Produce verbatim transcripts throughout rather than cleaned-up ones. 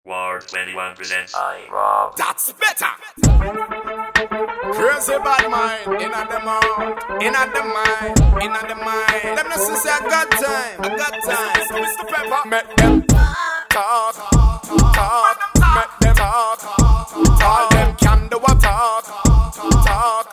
War twenty-one presents I Rob. That's better. Crazy bad mind, inna the mouth, inna the mind, inna the mind. Them no say I got time, I got time. Mister Pepper, make them talk, talk, make them talk. All them can do a talk, talk.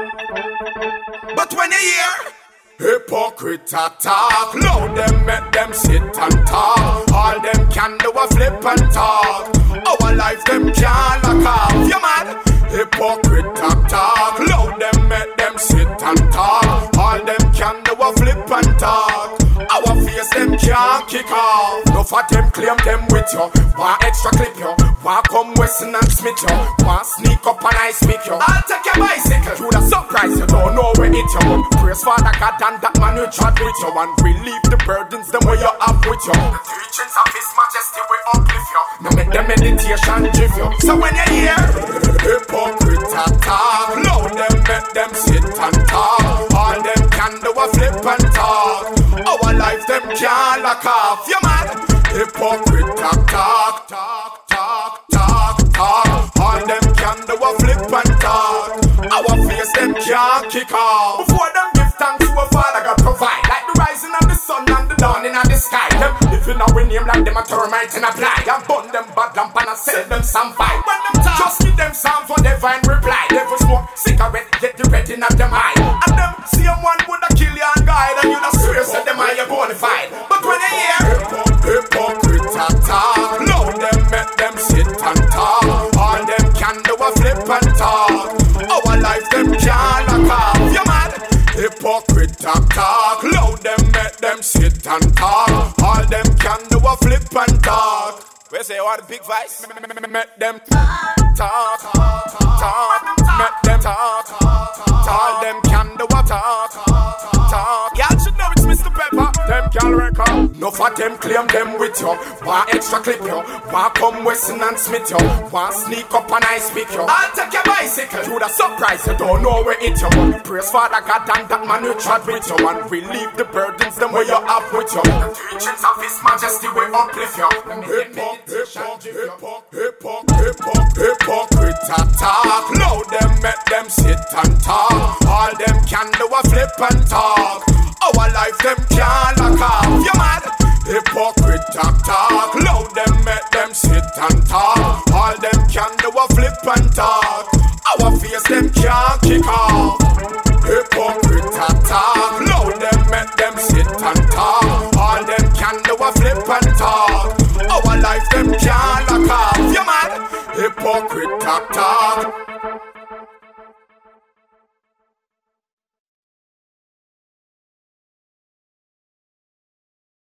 But when you hear hypocrite talk, loud them, make them sit and talk. All them can do a flip and talk. Our life them can't lock off. You mad? Hypocrite talk, loud them, make them sit and talk. All them can do a flip and talk. Our face them can't kick off. No for them claim them with you. Want extra clip you. Want come Weston and Smith you. Want sneak up and I speak you. I'll take your bicycle. You the surprise you don't know where it you. Praise Father God and that man who trod with you. And relieve the burdens them where you have with you. The teachings of His Majesty will uplift you. Now make the meditation give you. So when you hear hypocrite talk, loud them, make them sit and talk. All them can do a flip and talk. Our life them can't lock off. You mad? Hypocrite talk, talk, talk, talk, talk, talk. All them can do a flip and talk. Our face them can't kick off. Before them give thanks to a Father God provide. Like the rising of the sun and the dawning of the sky. Them living our name like them a termite and a fly. I burn them bad lamp and I sell them some fight. When them talk, just give them some for divine reply. Never smoke cigarette, get the red in at them eye. And them same one would a kill you and guide. And you the swear said them are you bonafide. But when they hear hypocrite talk, loud them, make them sit and talk. All them can do a flip and talk. Our life them can't lock off. You mad? Hypocrite talk, talk. Loud them, make them sit and talk. All them can do a flip and talk. We say what the big voice? Make them talk, talk, talk. Make them talk. All them can do a talk, talk. Y'all should know it's Mister Pepper. Them can record. No for them claim them with you. Want extra clip you. Want come Weston and Smith you. Want sneak up and I speak you. I'll take your bicycle. You the surprise you don't know where it you. Praise Father God and that man who trod with you. And relieve the burdens them where you have with you. The teachings of His Majesty will uplift you. Hypocrite talk, loud them, make them sit and talk. All them can do a flip and talk. Our life them can't lock off. You mad? Hypocrite talk, talk. Loud them, make them sit and talk. All them can do a flip and talk. Our face them can't kick off. Hypocrite talk, loud them, make them sit and talk. All them can do a flip and talk. Our life them can't lock off. You mad? Hypocrite talk, talk.